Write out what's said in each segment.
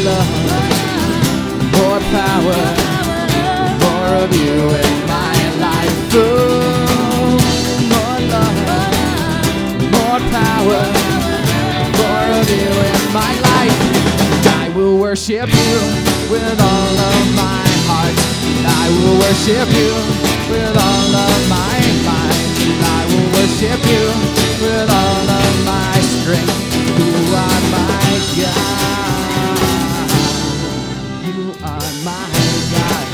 love, more power, more of you in my life. Oh, more love, more power, more of you in my life. I will worship you with all of my heart. I will worship you with all of my mind. I will worship you with all of my strength. You are my God. You are my God.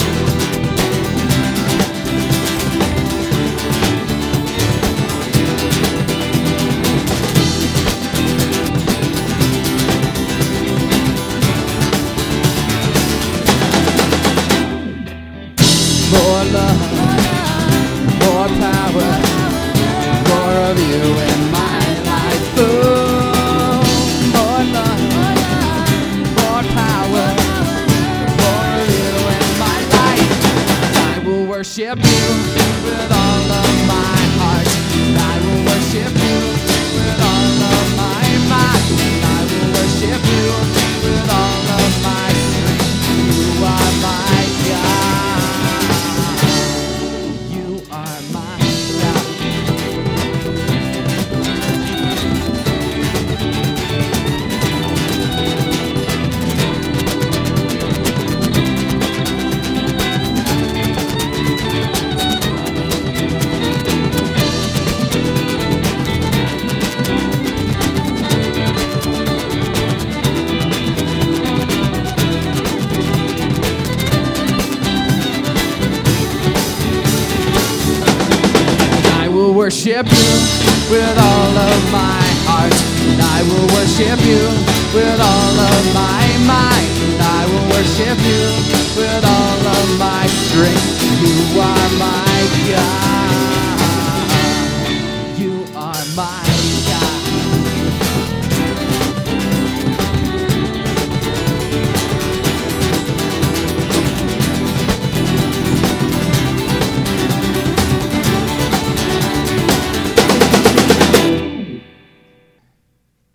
More love, more power, more of you in my life. Oh, more love, more power, more of you in my life. I will worship you with all of my heart. I will worship you with all of my mind. I will worship you with all of my strength. You are my God. You are my God. I will worship you with all of my heart. I will worship you with all of my mind. I will worship you with all of my strength. You are my God.